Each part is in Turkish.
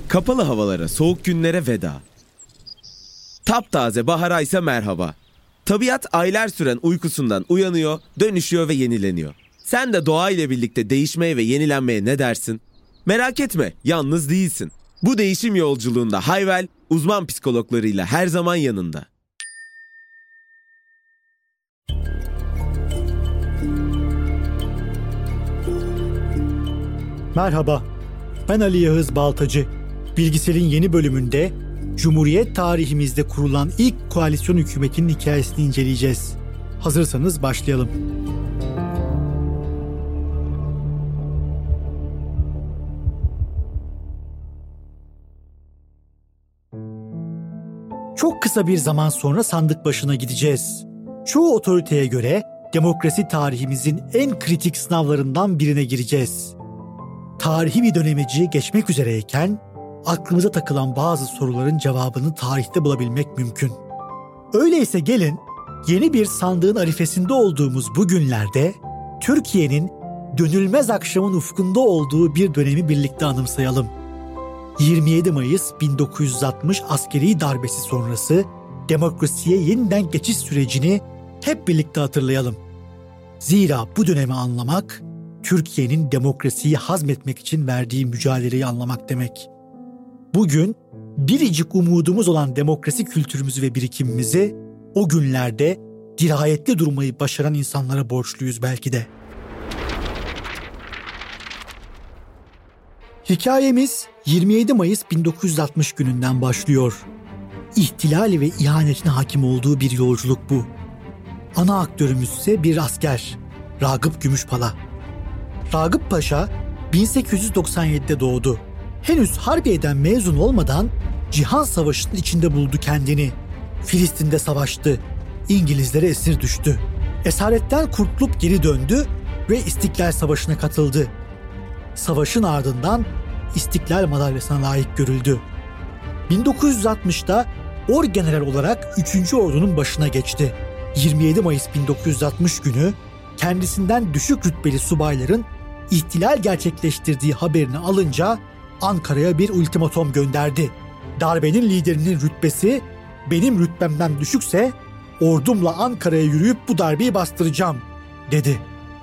Kapalı havalara, soğuk günlere veda. Taptaze bahara ise merhaba. Tabiat aylar süren uykusundan uyanıyor, dönüşüyor ve yenileniyor. Sen de doğa ile birlikte değişmeye ve yenilenmeye ne dersin? Merak etme, yalnız değilsin. Bu değişim yolculuğunda Hayvel, uzman psikologlarıyla her zaman yanında. Merhaba, ben Ali Yağız Baltacı. Bilgisel'in yeni bölümünde Cumhuriyet tarihimizde kurulan ilk koalisyon hükümetinin hikayesini inceleyeceğiz. Hazırsanız başlayalım. Çok kısa bir zaman sonra sandık başına gideceğiz. Çoğu otoriteye göre demokrasi tarihimizin en kritik sınavlarından birine gireceğiz. Tarihi bir dönemeci geçmek üzereyken aklımıza takılan bazı soruların cevabını tarihte bulabilmek mümkün. Öyleyse gelin yeni bir sandığın arifesinde olduğumuz bu günlerde Türkiye'nin dönülmez akşamın ufkunda olduğu bir dönemi birlikte anımsayalım. 27 Mayıs 1960 askeri darbesi sonrası demokrasiye yeniden geçiş sürecini hep birlikte hatırlayalım. Zira bu dönemi anlamak, Türkiye'nin demokrasiyi hazmetmek için verdiği mücadeleyi anlamak demek. Bugün biricik umudumuz olan demokrasi kültürümüzü ve birikimimizi o günlerde dirayetli durmayı başaran insanlara borçluyuz belki de. Hikayemiz 27 Mayıs 1960 gününden başlıyor. İhtilal ve ihanetin hakim olduğu bir yolculuk bu. Ana aktörümüz ise bir asker, Ragıp Gümüşpala. Ragıp Paşa 1897'de doğdu. Henüz Harbiye'den mezun olmadan Cihan Savaşı'nın içinde buldu kendini. Filistin'de savaştı. İngilizlere esir düştü. Esaretten kurtulup geri döndü ve İstiklal Savaşı'na katıldı. Savaşın ardından İstiklal Madalyası'na layık görüldü. 1960'da Orgeneral olarak 3. Ordu'nun başına geçti. 27 Mayıs 1960 günü kendisinden düşük rütbeli subayların ihtilal gerçekleştirdiği haberini alınca Ankara'ya bir ultimatom gönderdi. Darbenin liderinin rütbesi benim rütbemden düşükse ordumla Ankara'ya yürüyüp bu darbeyi bastıracağım dedi.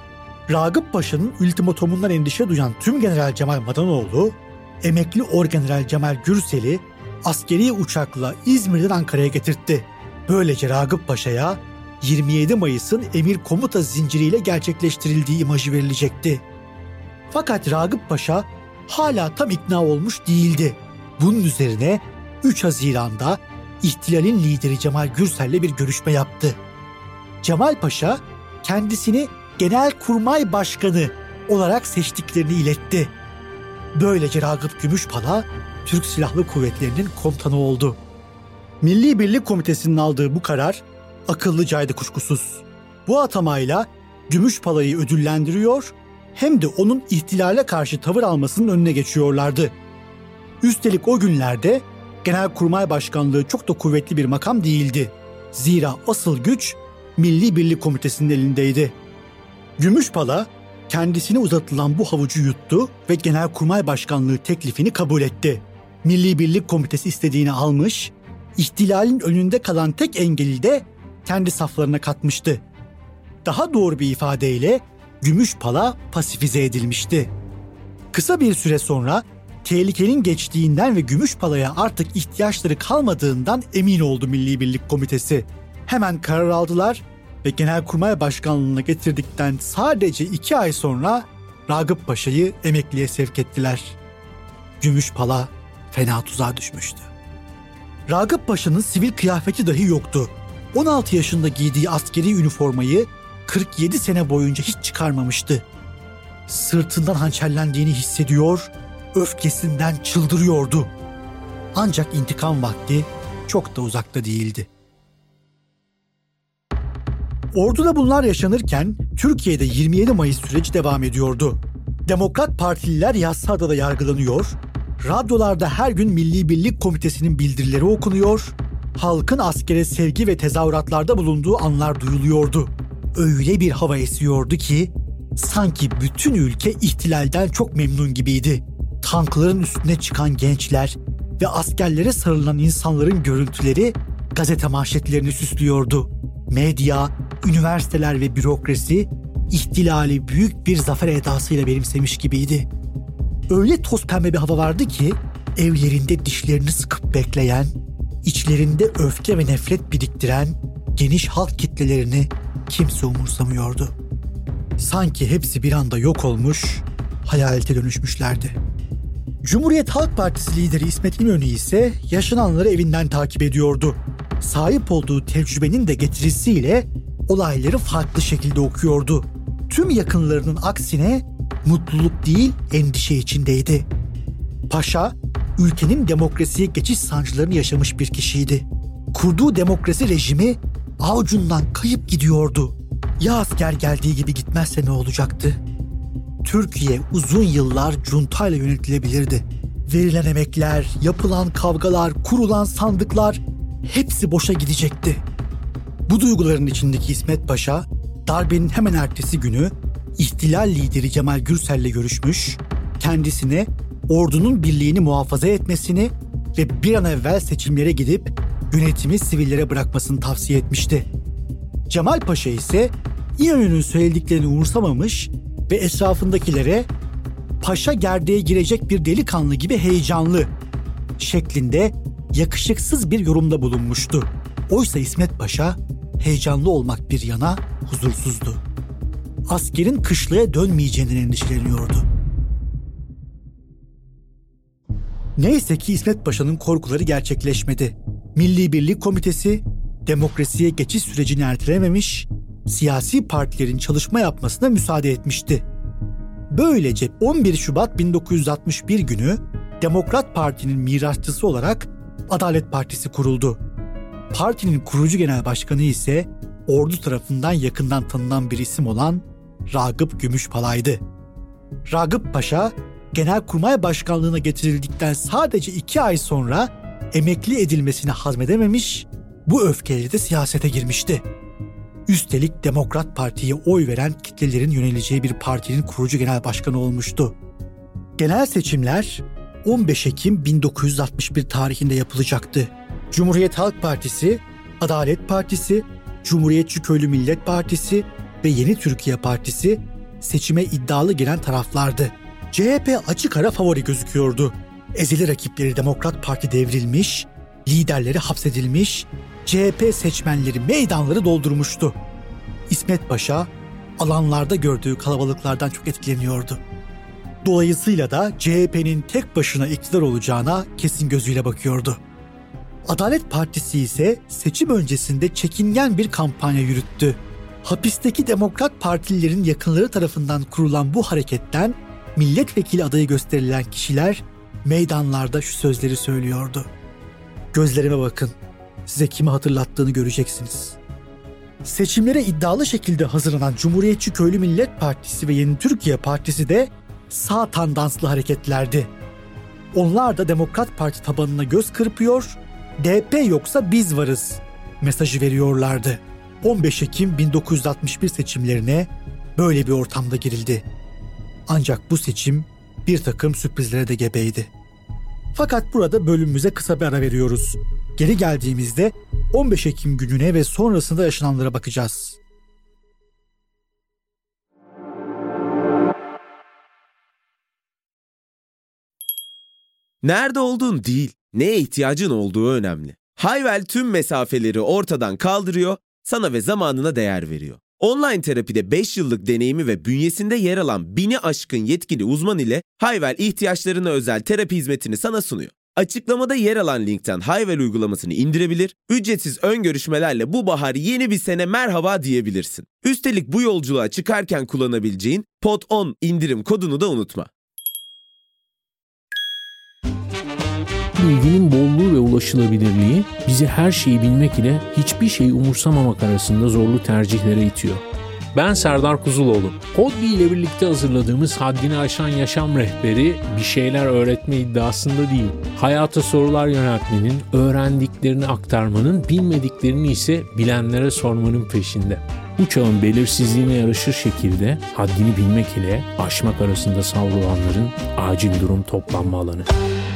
Ragıp Paşa'nın ultimatomundan endişe duyan Tümgeneral Cemal Madanoğlu, emekli Orgeneral Cemal Gürsel'i askeri uçakla İzmir'den Ankara'ya getirtti. Böylece Ragıp Paşa'ya 27 Mayıs'ın emir komuta zinciriyle gerçekleştirildiği imajı verilecekti. Fakat Ragıp Paşa hala tam ikna olmuş değildi. Bunun üzerine 3 Haziran'da ihtilalin lideri Cemal Gürsel'le bir görüşme yaptı. Cemal Paşa kendisini Genelkurmay Başkanı olarak seçtiklerini iletti. Böylece Ragıp Gümüşpala Türk Silahlı Kuvvetleri'nin komutanı oldu. Milli Birlik Komitesi'nin aldığı bu karar akıllıcaydı kuşkusuz. Bu atamayla Gümüşpala'yı ödüllendiriyor hem de onun ihtilale karşı tavır almasının önüne geçiyorlardı. Üstelik o günlerde Genelkurmay Başkanlığı çok da kuvvetli bir makam değildi. Zira asıl güç Milli Birlik Komitesi'nin elindeydi. Gümüşpala kendisine uzatılan bu havucu yuttu ve Genelkurmay Başkanlığı teklifini kabul etti. Milli Birlik Komitesi istediğini almış, ihtilalin önünde kalan tek engeli de kendi saflarına katmıştı. Daha doğru bir ifadeyle Gümüşpala pasifize edilmişti. Kısa bir süre sonra tehlikenin geçtiğinden ve Gümüşpala'ya artık ihtiyaçları kalmadığından emin oldu Milli Birlik Komitesi. Hemen karar aldılar ve Genelkurmay Başkanlığı'na getirdikten sadece 2 ay sonra Ragıp Paşa'yı emekliye sevk ettiler. Gümüşpala fena tuzağa düşmüştü. Ragıp Paşa'nın sivil kıyafeti dahi yoktu. 16 yaşında giydiği askeri üniformayı 47 sene boyunca hiç çıkarmamıştı. Sırtından hançerlendiğini hissediyor, öfkesinden çıldırıyordu. Ancak intikam vakti çok da uzakta değildi. Ordu'da bunlar yaşanırken Türkiye'de 27 Mayıs süreci devam ediyordu. Demokrat Partililer Yassıada'da yargılanıyor, radyolarda her gün Milli Birlik Komitesi'nin bildirileri okunuyor, halkın askere sevgi ve tezahüratlarda bulunduğu anlar duyuluyordu. Öyle bir hava esiyordu ki sanki bütün ülke ihtilalden çok memnun gibiydi. tankların üstüne çıkan gençler ve askerlere sarılan insanların görüntüleri gazete manşetlerini süslüyordu. Medya, üniversiteler ve bürokrasi ihtilali büyük bir zafer edasıyla benimsemiş gibiydi. Öyle toz pembe bir hava vardı ki evlerinde dişlerini sıkıp bekleyen, içlerinde öfke ve nefret biriktiren geniş halk kitlelerini kimse umursamıyordu. Sanki hepsi bir anda yok olmuş, hayalete dönüşmüşlerdi. Cumhuriyet Halk Partisi lideri İsmet İnönü ise yaşananları evinden takip ediyordu. Sahip olduğu tecrübenin de getirisiyle olayları farklı şekilde okuyordu. Tüm yakınlarının aksine mutluluk değil endişe içindeydi. Paşa, ülkenin demokrasiye geçiş sancılarını yaşamış bir kişiydi. Kurduğu demokrasi rejimi avucundan kayıp gidiyordu. Ya asker geldiği gibi gitmezse ne olacaktı? Türkiye uzun yıllar cuntayla yönetilebilirdi. Verilen emekler, yapılan kavgalar, kurulan sandıklar hepsi boşa gidecekti. Bu duyguların içindeki İsmet Paşa, darbenin hemen ertesi günü ihtilal lideri Cemal Gürsel'le görüşmüş, kendisine ordunun birliğini muhafaza etmesini ve bir an evvel seçimlere gidip yönetimi sivillere bırakmasını tavsiye etmişti. Cemal Paşa ise İnönü'nün söylediklerini umursamamış ve etrafındakilere "Paşa gerdeğe girecek bir delikanlı gibi heyecanlı" şeklinde yakışıksız bir yorumda bulunmuştu. Oysa İsmet Paşa heyecanlı olmak bir yana huzursuzdu. Askerin kışlaya dönmeyeceğinden endişeleniyordu. Neyse ki İsmet Paşa'nın korkuları gerçekleşmedi. Milli Birlik Komitesi demokrasiye geçiş sürecini ertelememiş, siyasi partilerin çalışma yapmasına müsaade etmişti. Böylece 11 Şubat 1961 günü Demokrat Parti'nin mirasçısı olarak Adalet Partisi kuruldu. Partinin kurucu genel başkanı ise ordu tarafından yakından tanınan bir isim olan Ragıp Gümüşpalay'dı. Ragıp Paşa, Genelkurmay Başkanlığı'na getirildikten sadece 2 ay sonra emekli edilmesini hazmedememiş, bu öfkeyle de siyasete girmişti. Üstelik Demokrat Parti'ye oy veren kitlelerin yöneleceği bir partinin kurucu genel başkanı olmuştu. Genel seçimler 15 Ekim 1961 tarihinde yapılacaktı. Cumhuriyet Halk Partisi, Adalet Partisi, Cumhuriyetçi Köylü Millet Partisi ve Yeni Türkiye Partisi seçime iddialı giren taraflardı. CHP açık ara favori gözüküyordu. Ezeli rakipleri Demokrat Parti devrilmiş, liderleri hapsedilmiş, CHP seçmenleri meydanları doldurmuştu. İsmet Paşa alanlarda gördüğü kalabalıklardan çok etkileniyordu. Dolayısıyla da CHP'nin tek başına iktidar olacağına kesin gözüyle bakıyordu. Adalet Partisi ise seçim öncesinde çekingen bir kampanya yürüttü. Hapisteki Demokrat Partililerin yakınları tarafından kurulan bu hareketten milletvekili adayı gösterilen kişiler meydanlarda şu sözleri söylüyordu: "Gözlerime bakın, size kimi hatırlattığını göreceksiniz." Seçimlere iddialı şekilde hazırlanan Cumhuriyetçi Köylü Millet Partisi ve Yeni Türkiye Partisi de sağ tandanslı hareketlerdi. Onlar da Demokrat Parti tabanına göz kırpıyor, DP yoksa biz varız mesajı veriyorlardı. 15 Ekim 1961 seçimlerine böyle bir ortamda girildi. Ancak bu seçim bir takım sürprizlere de gebeydi. Fakat burada bölümümüze kısa bir ara veriyoruz. Geri geldiğimizde 15 Ekim gününe ve sonrasında yaşananlara bakacağız. Nerede olduğun değil, neye ihtiyacın olduğu önemli. Hayvel tüm mesafeleri ortadan kaldırıyor, sana ve zamanına değer veriyor. Online terapide 5 yıllık deneyimi ve bünyesinde yer alan 1000'i aşkın yetkili uzman ile Hayvel ihtiyaçlarına özel terapi hizmetini sana sunuyor. Açıklamada yer alan linkten Hayvel uygulamasını indirebilir, ücretsiz ön görüşmelerle bu bahar yeni bir sene merhaba diyebilirsin. Üstelik bu yolculuğa çıkarken kullanabileceğin POD10 indirim kodunu da unutma. Bilginin bolluğu ve ulaşılabilirliği bizi her şeyi bilmek ile hiçbir şeyi umursamamak arasında zorlu tercihlere itiyor. Ben Serdar Kuzuloğlu. Podbi ile birlikte hazırladığımız Haddini Aşan Yaşam Rehberi bir şeyler öğretme iddiasında değil. Hayata sorular yöneltmenin, öğrendiklerini aktarmanın, bilmediklerini ise bilenlere sormanın peşinde. Bu çağın belirsizliğine yaraşır şekilde haddini bilmek ile aşmak arasında savrulanların acil durum toplanma alanı.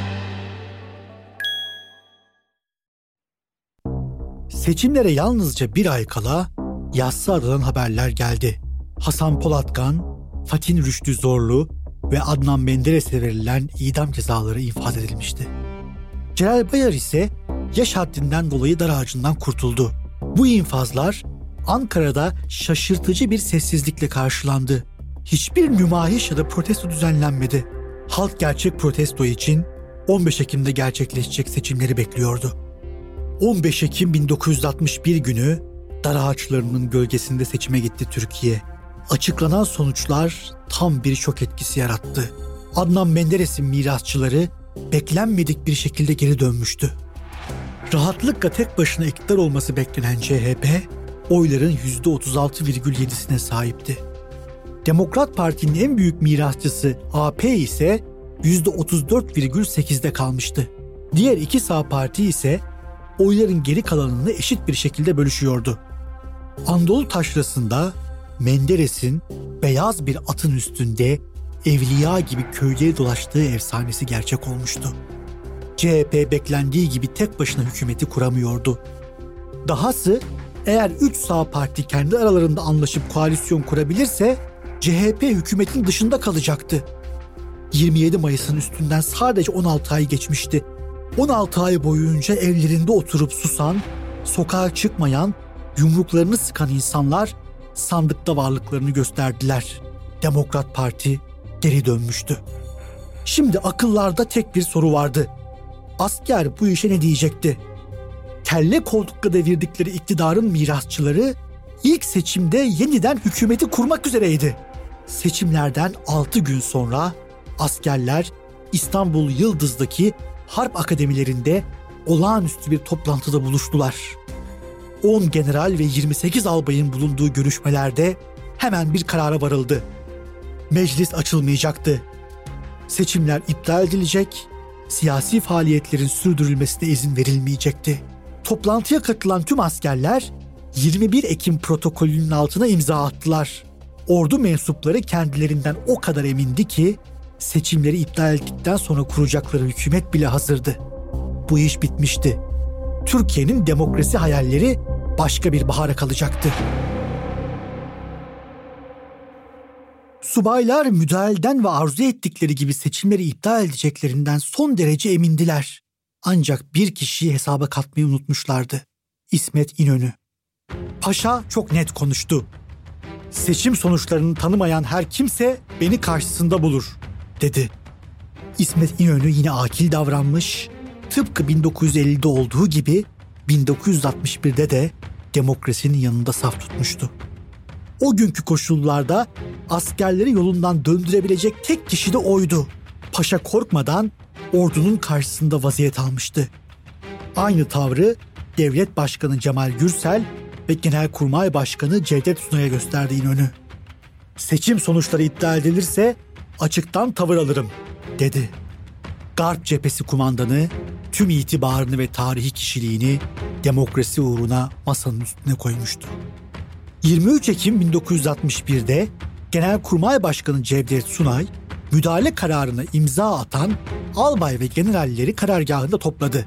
Seçimlere yalnızca bir ay kala Yassıada'dan haberler geldi. Hasan Polatkan, Fatin Rüştü Zorlu ve Adnan Menderes'e verilen idam cezaları infaz edilmişti. Celal Bayar ise yaş haddinden dolayı dar ağacından kurtuldu. Bu infazlar Ankara'da şaşırtıcı bir sessizlikle karşılandı. Hiçbir nümayiş ya da protesto düzenlenmedi. Halk gerçek protesto için 15 Ekim'de gerçekleşecek seçimleri bekliyordu. 15 Ekim 1961 günü dar ağaçlarının gölgesinde seçime gitti Türkiye. Açıklanan sonuçlar tam bir şok etkisi yarattı. Adnan Menderes'in mirasçıları beklenmedik bir şekilde geri dönmüştü. Rahatlıkla tek başına iktidar olması beklenen CHP, oyların %36,7'sine sahipti. Demokrat Parti'nin en büyük mirasçısı AP ise %34,8'de kalmıştı. Diğer iki sağ parti ise oyların geri kalanını eşit bir şekilde bölüşüyordu. Anadolu taşrasında Menderes'in beyaz bir atın üstünde evliya gibi köyleri dolaştığı efsanesi gerçek olmuştu. CHP beklendiği gibi tek başına hükümeti kuramıyordu. Dahası eğer 3 sağ parti kendi aralarında anlaşıp koalisyon kurabilirse CHP hükümetin dışında kalacaktı. 27 Mayıs'ın üstünden sadece 16 ay geçmişti. 16 ay boyunca evlerinde oturup susan, sokağa çıkmayan, yumruklarını sıkan insanlar sandıkta varlıklarını gösterdiler. Demokrat Parti geri dönmüştü. Şimdi akıllarda tek bir soru vardı. Asker bu işe ne diyecekti? Kelle koltukla devirdikleri iktidarın mirasçıları ilk seçimde yeniden hükümeti kurmak üzereydi. Seçimlerden 6 gün sonra askerler İstanbul Yıldız'daki harp akademilerinde olağanüstü bir toplantıda buluştular. 10 general ve 28 albayın bulunduğu görüşmelerde hemen bir karara varıldı. Meclis açılmayacaktı. Seçimler iptal edilecek, siyasi faaliyetlerin sürdürülmesine izin verilmeyecekti. Toplantıya katılan tüm askerler 21 Ekim protokolünün altına imza attılar. Ordu mensupları kendilerinden o kadar emindi ki seçimleri iptal ettikten sonra kuracakları hükümet bile hazırdı. Bu iş bitmişti. Türkiye'nin demokrasi hayalleri başka bir bahara kalacaktı. Subaylar müdahaleden ve arzu ettikleri gibi seçimleri iptal edeceklerinden son derece emindiler. Ancak bir kişiyi hesaba katmayı unutmuşlardı. İsmet İnönü. Paşa çok net konuştu. "Seçim sonuçlarını tanımayan her kimse beni karşısında bulur," dedi. İsmet İnönü yine akil davranmış, tıpkı 1950'de olduğu gibi 1961'de de demokrasinin yanında saf tutmuştu. O günkü koşullarda askerleri yolundan döndürebilecek tek kişi de oydu. Paşa korkmadan ordunun karşısında vaziyet almıştı. Aynı tavrı Devlet Başkanı Cemal Gürsel ve Genelkurmay Başkanı Cevdet Sunay'a gösterdi İnönü. "Seçim sonuçları iptal edilirse açıktan tavır alırım," dedi. Garp Cephesi kumandanı tüm itibarını ve tarihi kişiliğini demokrasi uğruna masanın üstüne koymuştu. 23 Ekim 1961'de Genelkurmay Başkanı Cevdet Sunay müdahale kararına imza atan albay ve generalleri karargahında topladı.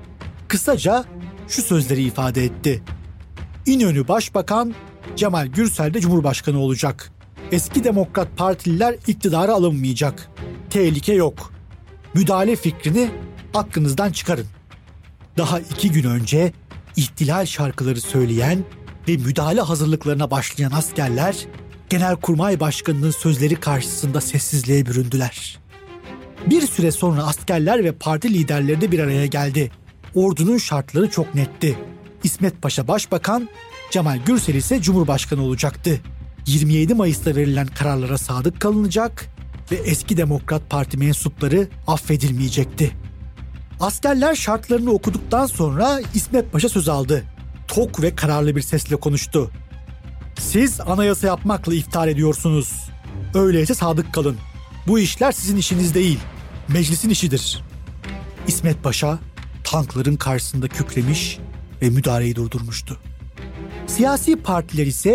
Kısaca şu sözleri ifade etti: "İnönü Başbakan, Cemal Gürsel de Cumhurbaşkanı olacak. Eski Demokrat Partililer iktidara alınmayacak. Tehlike yok. Müdahale fikrini aklınızdan çıkarın." Daha 2 gün önce ihtilal şarkıları söyleyen ve müdahale hazırlıklarına başlayan askerler Genelkurmay Başkanı'nın sözleri karşısında sessizliğe büründüler. Bir süre sonra askerler ve parti liderleri de bir araya geldi. Ordunun şartları çok netti. İsmet Paşa Başbakan, Cemal Gürsel ise Cumhurbaşkanı olacaktı. 27 Mayıs'ta verilen kararlara sadık kalınacak ve eski Demokrat Parti mensupları affedilmeyecekti. Askerler şartlarını okuduktan sonra İsmet Paşa söz aldı. Tok ve kararlı bir sesle konuştu. "Siz anayasa yapmakla iftihar ediyorsunuz. Öyleyse sadık kalın. Bu işler sizin işiniz değil, meclisin işidir." İsmet Paşa tankların karşısında kükremiş ve müdahaleyi durdurmuştu. Siyasi partiler ise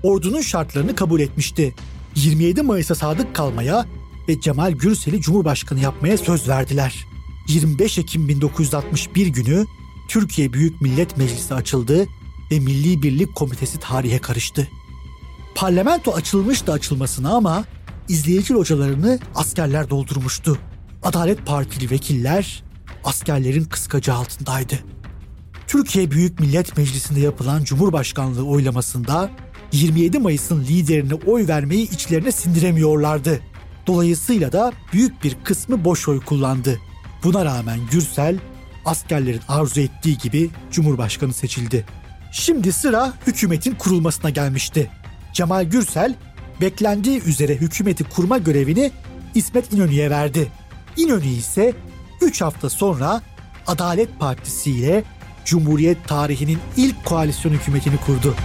ordunun şartlarını kabul etmişti. 27 Mayıs'a sadık kalmaya ve Cemal Gürsel'i Cumhurbaşkanı yapmaya söz verdiler. 25 Ekim 1961 günü Türkiye Büyük Millet Meclisi açıldı ve Milli Birlik Komitesi tarihe karıştı. Parlamento açılmıştı açılmasına ama izleyici localarını askerler doldurmuştu. Adalet Partili vekiller askerlerin kıskacı altındaydı. Türkiye Büyük Millet Meclisi'nde yapılan Cumhurbaşkanlığı oylamasında 27 Mayıs'ın liderine oy vermeyi içlerine sindiremiyorlardı. Dolayısıyla da büyük bir kısmı boş oy kullandı. Buna rağmen Gürsel askerlerin arzu ettiği gibi Cumhurbaşkanı seçildi. Şimdi sıra hükümetin kurulmasına gelmişti. Cemal Gürsel beklendiği üzere hükümeti kurma görevini İsmet İnönü'ye verdi. İnönü ise 3 hafta sonra Adalet Partisi ile Cumhuriyet tarihinin ilk koalisyon hükümetini kurdu.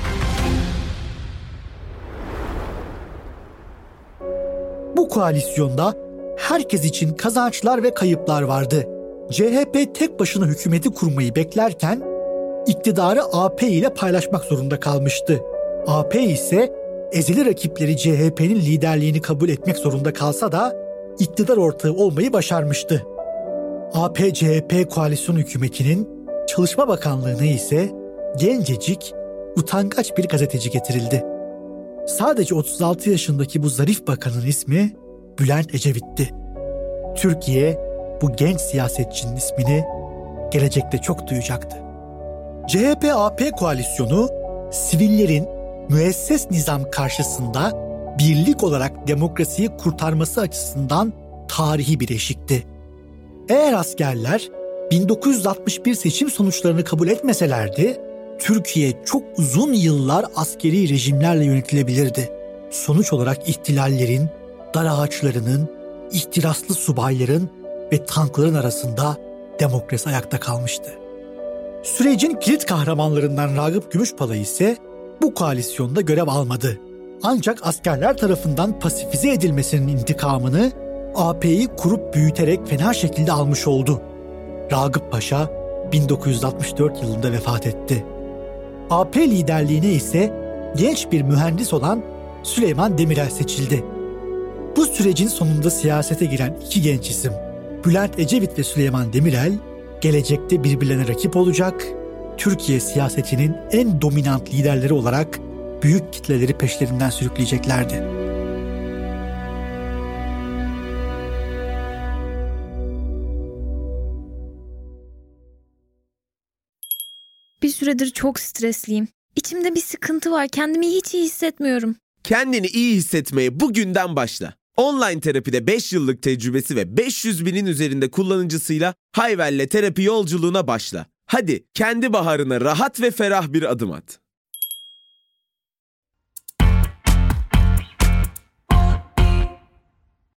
Bu koalisyonda herkes için kazançlar ve kayıplar vardı. CHP tek başına hükümeti kurmayı beklerken iktidarı AP ile paylaşmak zorunda kalmıştı. AP ise ezeli rakipleri CHP'nin liderliğini kabul etmek zorunda kalsa da iktidar ortağı olmayı başarmıştı. AP-CHP koalisyon hükümetinin Çalışma Bakanlığı'na ise gencecik, utangaç bir gazeteci getirildi. Sadece 36 yaşındaki bu zarif bakanın ismi Bülent Ecevit'ti. Türkiye bu genç siyasetçinin ismini gelecekte çok duyacaktı. CHP-AP koalisyonu sivillerin müesses nizam karşısında birlik olarak demokrasiyi kurtarması açısından tarihi bir eşikti. Eğer askerler 1961 seçim sonuçlarını kabul etmeselerdi, Türkiye çok uzun yıllar askeri rejimlerle yönetilebilirdi. Sonuç olarak ihtilallerin, dar ağaçlarının, ihtiraslı subayların ve tankların arasında demokrasi ayakta kalmıştı. Sürecin kilit kahramanlarından Ragıp Gümüşpala ise bu koalisyonda görev almadı. Ancak askerler tarafından pasifize edilmesinin intikamını AP'yi kurup büyüterek fena şekilde almış oldu. Ragıp Paşa 1964 yılında vefat etti. AP liderliğine ise genç bir mühendis olan Süleyman Demirel seçildi. Bu sürecin sonunda siyasete giren iki genç isim Bülent Ecevit ve Süleyman Demirel gelecekte birbirlerine rakip olacak, Türkiye siyasetinin en dominant liderleri olarak büyük kitleleri peşlerinden sürükleyeceklerdi. Bir süredir çok stresliyim. İçimde bir sıkıntı var. Kendimi hiç iyi hissetmiyorum. Kendini iyi hissetmeye bugünden başla. Online terapide 5 yıllık tecrübesi ve 500 binin üzerinde kullanıcısıyla Hayvel'le terapi yolculuğuna başla. Hadi kendi baharına rahat ve ferah bir adım at.